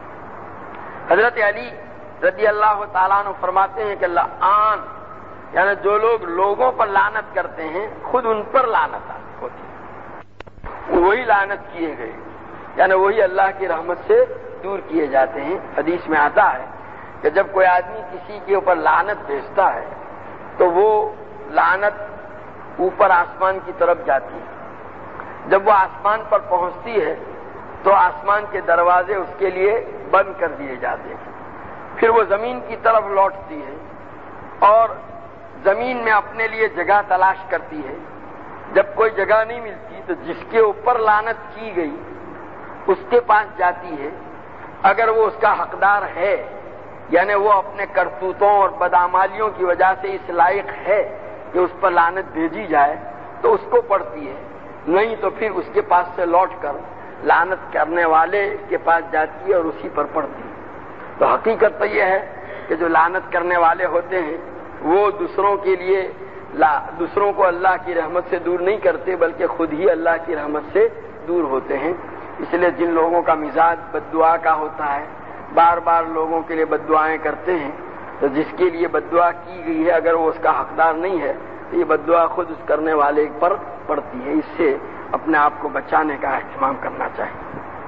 حضرت علی رضی اللہ تعالیٰ عنہ فرماتے ہیں کہ لعان یعنی جو لوگ لوگوں پر لعنت کرتے ہیں خود ان پر لعنت ہوتی ہے، وہی لعنت کیے گئے، یعنی وہی اللہ کی رحمت سے دور کیے جاتے ہیں. حدیث میں آتا ہے کہ جب کوئی آدمی کسی کے اوپر لعنت بھیجتا ہے تو وہ لعنت اوپر آسمان کی طرف جاتی ہے. جب وہ آسمان پر پہنچتی ہے تو آسمان کے دروازے اس کے لیے بند کر دیے جاتے ہیں. پھر وہ زمین کی طرف لوٹتی ہے اور زمین میں اپنے لیے جگہ تلاش کرتی ہے. جب کوئی جگہ نہیں ملتی تو جس کے اوپر لعنت کی گئی اس کے پاس جاتی ہے. اگر وہ اس کا حقدار ہے، یعنی وہ اپنے کرتوتوں اور بدعمالیوں کی وجہ سے اس لائق ہے کہ اس پر لعنت بھیجی جائے تو اس کو پڑتی ہے، نہیں تو پھر اس کے پاس سے لوٹ کر لعنت کرنے والے کے پاس جاتی ہے اور اسی پر پڑتی ہے. تو حقیقت تو یہ ہے کہ جو لعنت کرنے والے ہوتے ہیں وہ دوسروں کے لیے دوسروں کو اللہ کی رحمت سے دور نہیں کرتے بلکہ خود ہی اللہ کی رحمت سے دور ہوتے ہیں. اس لیے جن لوگوں کا مزاج بد دعا کا ہوتا ہے، بار بار لوگوں کے لیے بد دعائیں کرتے ہیں، تو جس کے لیے بد دعا کی گئی ہے اگر وہ اس کا حقدار نہیں ہے تو یہ بد دعا خود اس کرنے والے پر پڑتی ہے. اس سے اپنے آپ کو بچانے کا اہتمام کرنا چاہیے.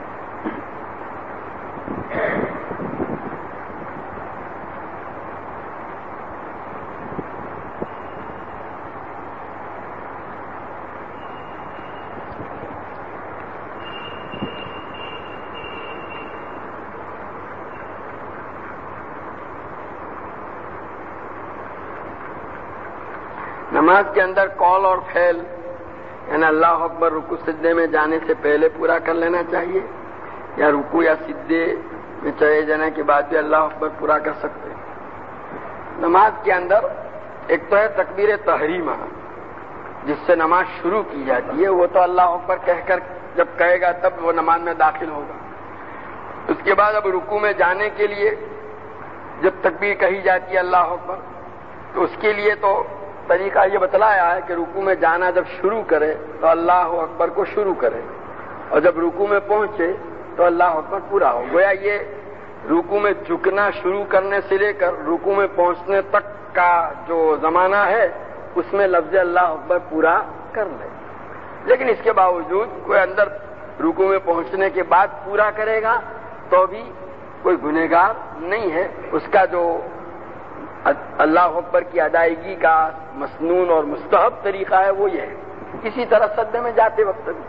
نماز کے اندر قول اور فعل یعنی اللہ اکبر رکوع سجدے میں جانے سے پہلے پورا کر لینا چاہیے یا رکوع یا سجدے میں چلے جانے کے بعد بھی اللہ اکبر پورا کر سکتے ہیں. نماز کے اندر ایک تو ہے تکبیر تحریمہ جس سے نماز شروع کی جاتی ہے، وہ تو اللہ اکبر کہہ کر جب کہے گا تب وہ نماز میں داخل ہوگا. اس کے بعد اب رکوع میں جانے کے لیے جب تکبیر کہی جاتی ہے اللہ اکبر تو اس کے لیے تو طریقہ یہ بتلایا ہے کہ رکوع میں جانا جب شروع کرے تو اللہ اکبر کو شروع کرے اور جب رکوع میں پہنچے تو اللہ اکبر پورا ہو. گویا یہ رکوع میں جھکنا شروع کرنے سے لے کر رکوع میں پہنچنے تک کا جو زمانہ ہے اس میں لفظ اللہ اکبر پورا کر لے. لیکن اس کے باوجود کوئی اندر رکوع میں پہنچنے کے بعد پورا کرے گا تو بھی کوئی گنہگار نہیں ہے. اس کا جو اللہ اکبر کی ادائیگی کا مسنون اور مستحب طریقہ ہے وہ یہ ہے. اسی طرح سجدے میں جاتے وقت بھی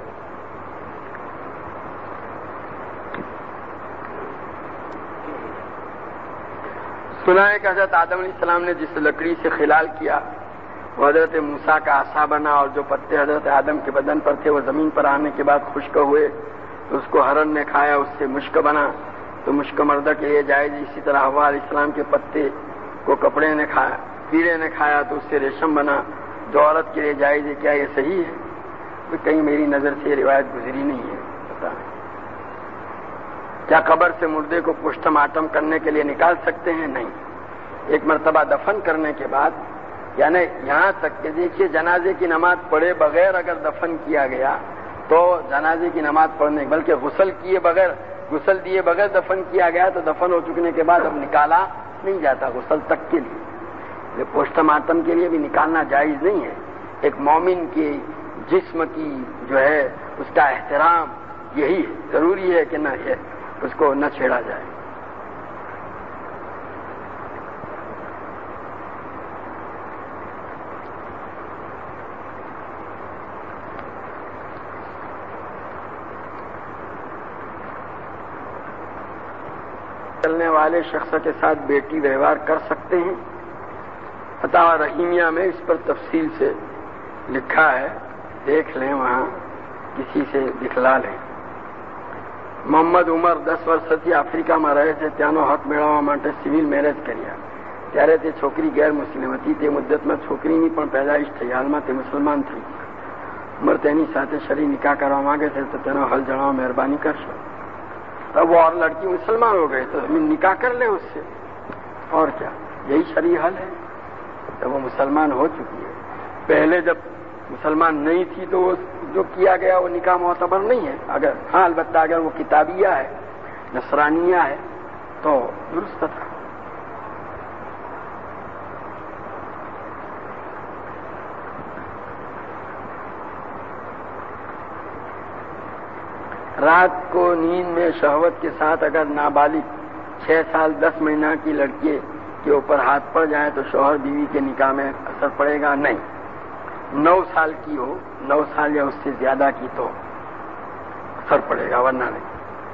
سنا ہے کہ حضرت آدم علیہ السلام نے جس لکڑی سے خلال کیا وہ حضرت موسیٰ کا عصا بنا اور جو پتے حضرت آدم کے بدن پر تھے وہ زمین پر آنے کے بعد خشک ہوئے تو اس کو ہرن نے کھایا، اس سے مشک بنا تو مشک مردہ کے لیے جائز. اسی طرح حوا علیہ السلام کے پتے کو کپڑے نے کھایا، کیڑے نے کھایا تو اس سے ریشم بنا جو عورت کے لیے جائز ہے. کیا یہ صحیح ہے؟ تو کہیں میری نظر سے یہ روایت گزری نہیں ہے. پتا نہیں کیا قبر سے مردے کو پوسٹ مارٹم کرنے کے لیے نکال سکتے ہیں؟ نہیں. ایک مرتبہ دفن کرنے کے بعد یعنی یہاں تک کہ دیکھیے جنازے کی نماز پڑھے بغیر اگر دفن کیا گیا تو جنازے کی نماز پڑھنے بلکہ غسل کیے بغیر غسل دیے بغیر دفن کیا گیا تو دفن ہو چکنے کے بعد اب نکالا نہیں جاتا غسل تک کے لیے. یہ پوسٹ مارٹم کے لیے بھی نکالنا جائز نہیں ہے. ایک مومن کی جسم کی جو ہے اس کا احترام یہی ہے. ضروری ہے کہ نہ اس کو نہ چھیڑا جائے. چلنے والے شخص کے ساتھ بیٹی ویوہار کر سکتے ہیں؟ فتح رحیمیہ میں اس پر تفصیل سے لکھا ہے، دیکھ لیں، وہاں کسی سے دکھلا لیں. મોહમ્મદ ઉમર દસ વર્ષથી આફ્રિકામાં રહે છે. ત્યાંનો હક મેળવવા માટે સિવિલ મેરેજ કર્યા. ત્યારે તે છોકરી ગેરમુસ્લિમ હતી. તે મુદ્દતમાં છોકરીની પણ પેદાઈશ થઈ. હાલમાં તે મુસલમાન થઈ. ઉમર તેની સાથે શરી નિકાહ કરવા માંગે છે તો તેનો હલ જણાવવા મહેરબાની કરશો. तब वो और लड़की मुसलमान हो गए तो निकाह कर ले उससे, और क्या, यही शरई हल है. तो वो मुसलमान हो चुकी है. पहले जब मुसलमान नहीं थी तो वो जो किया गया वो निकाह मोतबर नहीं है. अगर हाँ अलबत्ता अगर वो किताबिया है, नसरानिया है तो दुरुस्त था. रात को नींद में शहवत के साथ अगर नाबालिग छह साल दस महीना की लड़की के ऊपर हाथ पड़ जाए तो शौहर बीवी के निकाह में असर पड़ेगा? नहीं. नौ साल की हो, नौ साल या उससे ज्यादा की तो असर पड़ेगा, वरना नहीं.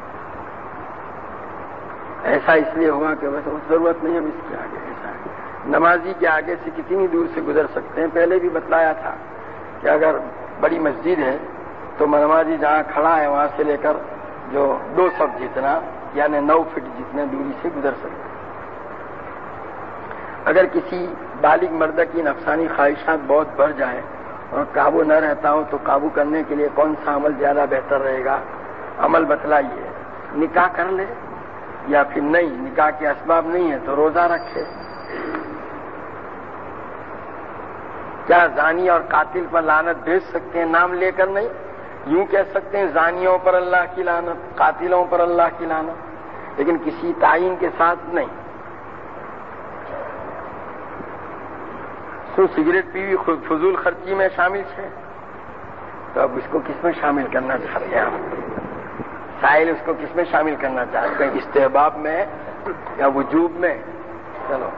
ऐसा इसलिए हुआ कि बस जरूरत नहीं हम इसके आगे. ऐसा है नमाजी के आगे से कितनी दूर से गुजर सकते हैं. पहले भी बतलाया था कि अगर बड़ी मस्जिद है तो नमाजी जहाँ खड़ा है वहां से लेकर जो दो सौ जितना यानी नौ फीट जितने दूरी से गुजर सकते हैं. अगर किसी बालिग मर्द की नफसानी ख्वाहिशात बहुत बढ़ जाए और काबू न रहता हो तो काबू करने के लिए कौन सा अमल ज्यादा बेहतर रहेगा? अमल बतलाइए. निकाह कर ले या फिर नहीं, निकाह के असबाब नहीं है तो रोजा रखे. क्या जानी और कातिल पर लानत भेज सकते हैं? नाम लेकर नहीं, यूं कह सकते हैं जानियों पर अल्लाह की लानत, कातिलों पर अल्लाह की लानत, लेकिन किसी तायीन के साथ नहीं. तो सिगरेट पीवी खुद फजूल खर्ची में शामिल है, तो अब इसको किसमें शामिल करना चाहते हैं आप? साहिल उसको किसमें शामिल करना चाहते हैं, इस्तेहबाब में या वजूब में? चलो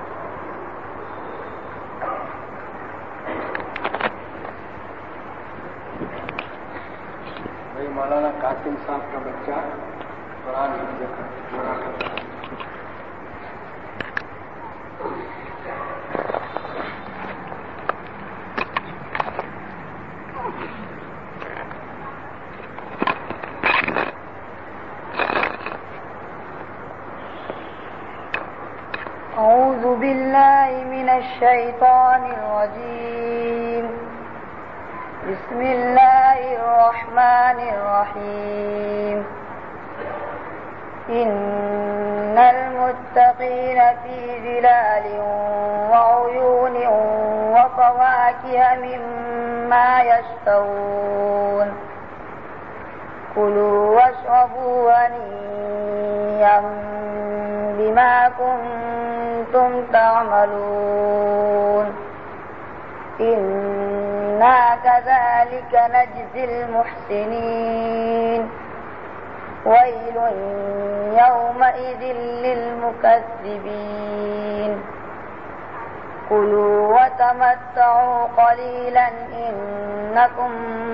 भाई, मौलाना कासिम साहब का बच्चा कुरान हिफ्ज़ أعوذ بالله من الشيطان الرجيم. بسم الله الرحمن الرحيم. إن المتقين في ظلال وعيون وفواكه مما يشتهون. كلوا واشربوا هنيئا بما كنتم تعملون. إنا كذلك نجزي المحسنين. ويل يومئذ للمكذبين. كلوا وتمتعوا قليلا إنكم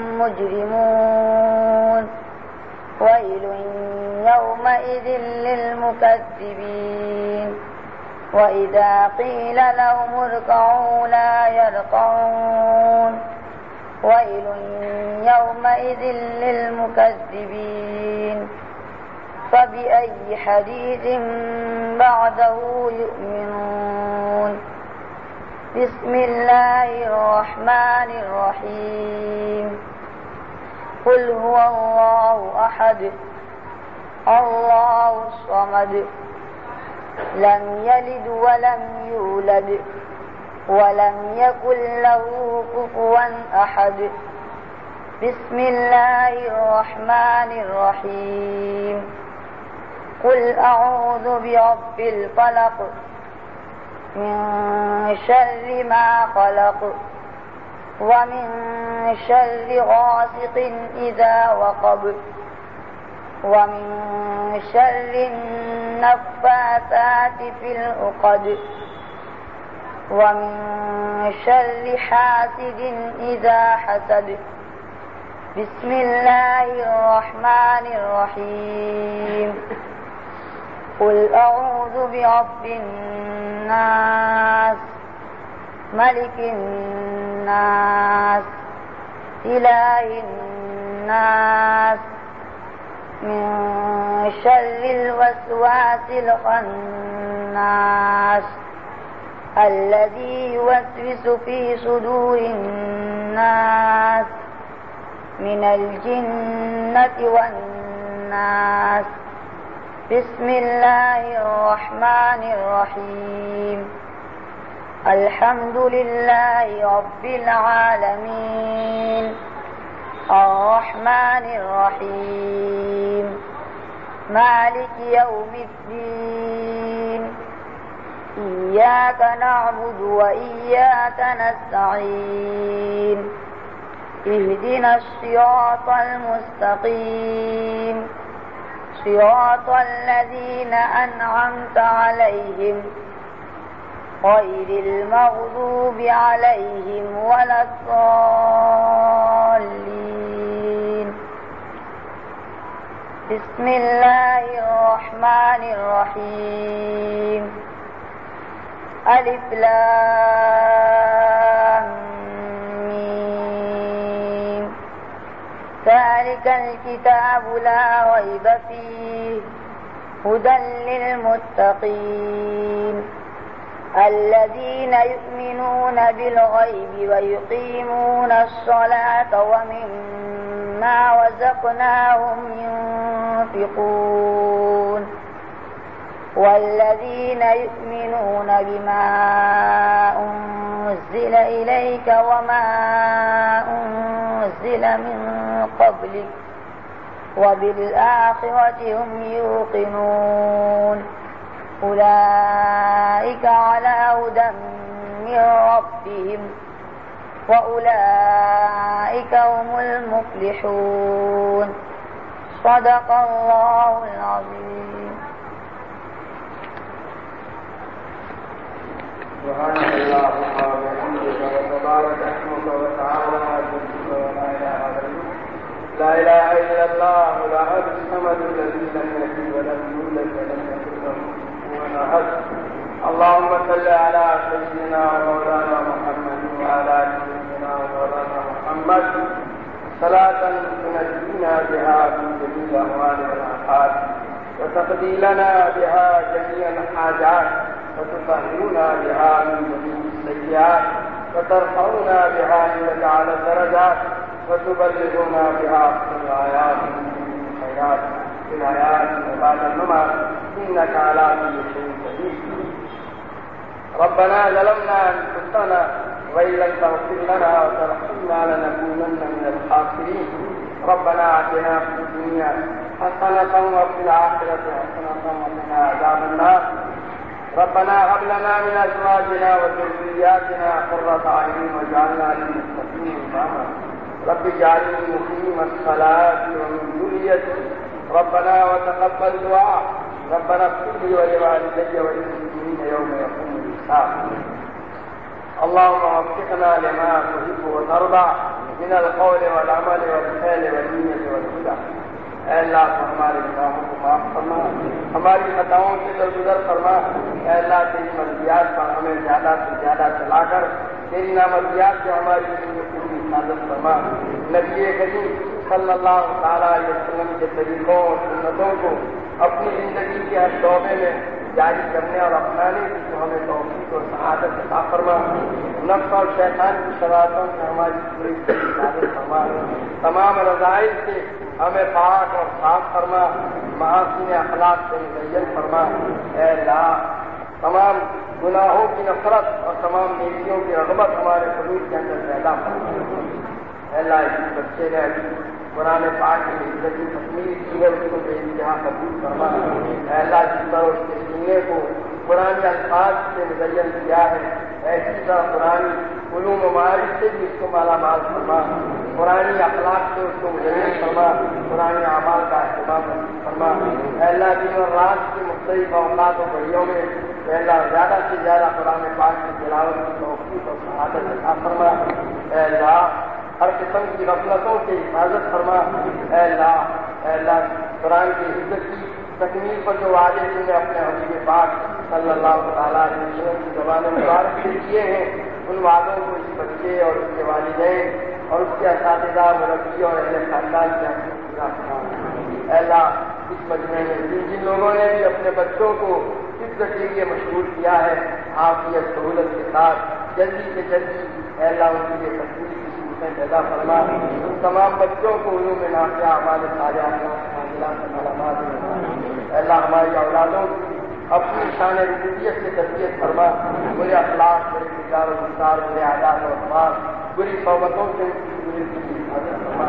مجرمون. ويل يومئذ للمكذبين. وإذا قيل لهم اركعوا لا يركعون. ويل يومئذ للمكذبين. فبأي حديث بعده يؤمنون. بسم الله الرحمن الرحيم. قل هو الله أحد الله الصمد لم يلد ولم يولد ولم يكن له كفوا أحد. بسم الله الرحمن الرحيم. قل أعوذ برب الفلق من شر ما خلق ومن شر غاسق إذا وقب ومن شر النفاثات في العقد ومن شر حاسد إذا حسد. بسم الله الرحمن الرحيم. قل أعوذ برب الناس ملك الناس إله الناس من شر الوسواس الخناس الذي يوسوس في صدور الناس من الجنة والناس. بسم الله الرحمن الرحيم. الحمد لله رب العالمين. الرحمن الرحيم. مالك يوم الدين. إياك نعبد وإياك نستعين. اهدنا الصراط المستقيم. صراط الذين أنعمت عليهم غير المغضوب عليهم ولا الضالين. بسم الله الرحمن الرحيم. ألف لام ميم. ذلك الكتاب لا ريب فيه هدى للمتقين الذين يؤمنون بالغيب ويقيمون الصلاة ومما رزقناهم ينفقون. والذين يؤمنون بما أنزل إليك وما أنزل من قبلك وبالآخرة هم يوقنون. أولئك على هدى من ربهم وأولئك هم المفلحون صدق الله العظيم. سبحانك اللهم وبحمدك وتبارك اسمك وتعالى جدك ولا اله غيرك لا اله الا الله الاحد الصمد الذي لم يلد ولم يولد ولم يكن له كفوا احد. اللهم صل على سيدنا ومولانا محمد وعلى ال سيدنا ومولانا محمد صلاة تنجينا بها من جميع الاهوال والافات وتقضي لنا بها جميع الحاجات وتطهرنا بها من جميع السيئات وترفعنا بها عندك على الدرجات وتبلغنا بها اقصى الغايات من جميع الخيرات في الحياة وبعد الممات انك على كل شيء قدير. ربنا ظلمنا انفسنا وان لم تغفر لنا وترحمنا لنكونن من الخاسرين. ربنا آتنا في الدنيا حسنة وفي الآخرة حسنة وقنا عذاب النار. ربنا هب لنا من أزواجنا وذرياتنا قرة أعين واجعلنا للمتقين إماما. رب اجعلني مقيم الصلاة ومن ذريتي ربنا وتقبل دعاء. ربنا اغفر لي ولوالدي وللمسلمين يوم يقوم الحساب. اللهم وفقنا لما تحب وترضى من القول والعمل والفعل والنية والهدى. اے اللہ تو ہمارے گناہوں کو معاف فرما، ہماری خطاؤں سے درگزر فرما. اے اللہ تیری مرضیات پر ہمیں زیادہ سے زیادہ چلا کر تیری نامرضیات سے ہماری زندگی کی حفاظت فرما. نبی کریم صلی اللہ تعالیٰ علیہ وسلم کے طریقوں اور سنتوں کو اپنی زندگی کے ہر شعبے میں جاری کرنے اور اپنانے کی تو ہمیں توفیق اور سعادت عطا فرما. نفس اور شیطان کی شرارتوں سے ہماری پوری حفاظت فرما. تمام رذائل سے ہمیں پاک اور صاف فرما. محاسن اخلاق سے مزین فرما. اے اللہ تمام گناہوں کی نفرت اور تمام نیکیوں کی رغبت ہمارے قلوب کے اندر پیدا فرما. اے اللہ اس بچے نے ابھی قرآن پاک کی زندگی تکمیل کی ہے، اس کو بے انتہا قبول فرما. اے اللہ جس طرح اس کے سینے کو قرآن الفاظ سے مزین کیا ہے ایسی طرح قرآن علوم و معارف سے بھی اس کو مالا مال فرما. قرآن اخلاق سے اس کو مزین فرما. قرآن اعمال کا اہتمام فرما. اے اللہ دن اور رات کی مختلف اوقات و گھڑیوں میں اے اللہ زیادہ سے زیادہ قرآن پاک کی تلاوت کی توفیق اور سعادت عطا فرما. اے اللہ ہر قسم کی غفلتوں سے حفاظت فرما. اے اللہ اے اللہ قرآن کی عزت کی تکمیل پر جو وعدے تم نے اپنے حبیب پاک صلی اللہ تعالیٰ علیہ وسلم کی زبان مبارک سے کیے ہیں ان وعدوں کو اس بچے اور اس کے والدین اور اس کے اساتذہ مربی اور اہل خاندان کے پورا فرما. اے اللہ اس مجمع میں جن جن لوگوں نے بھی اپنے بچوں کو حفظ کے لیے مشغول کیا ہے عافیت سہولت کے ساتھ جلدی سے جلدی اے اللہ ان کے لیے تکمیل پیدا فرما. ان تمام بچوں کو علوم نافعہ ہمارے صالحات سے معلومات. اللہ ہماری اولادوں کی اپنی شان ربوبیت سے تربیت فرما. برے اخلاق برے کردار و رفتار برے عادات و اخبار بری صحبتوں سے حفاظت فرما.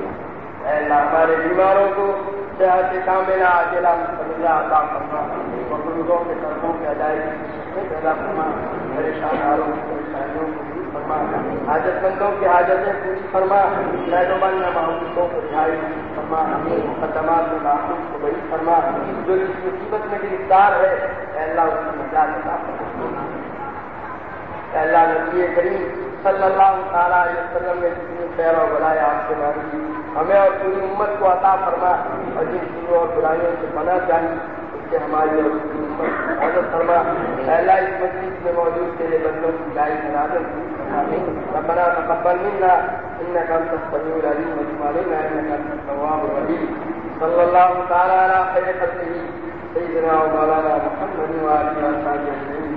اے اللہ ہمارے بیماروں کو صحت کاملہ عاجلہ مستمرہ عطا فرما. مقروضوں کے قرضوں کے ادائیگی پیدا فرما. پریشان حالوں کی پریشانیوں کو فرما. حاجت مندوں کی حاجتیں پوری فرما. نیدوبند محبوبوں کو رہائی فرما. مقدمات میں محفوظ کو بری فرما. جو اس مصیبت میں گرفتار ہے اے اللہ اس کی نجات عطا فرما. اے اللہ نبی کریم صلی اللہ تعالیٰ علیہ وسلم نے جتنی خیر اور بلائی آپ سے مانگی ہمیں اور پوری امت کو عطا فرما. اور جن چیزوں اور برائیوں سے پناہ چاہیے اس سے ہماری اور اس کی امت کی حفاظت فرما. اے اللہ اس مسجد میں موجود تیرے بندوں کی جائز مناظر ربنا تقبل منا انك انت السميع العليم وتب علينا انك انت التواب الرحيم. صلى الله تعالى على خير خلقه سيدنا ومولانا محمد وآله وصحبه اجمعين.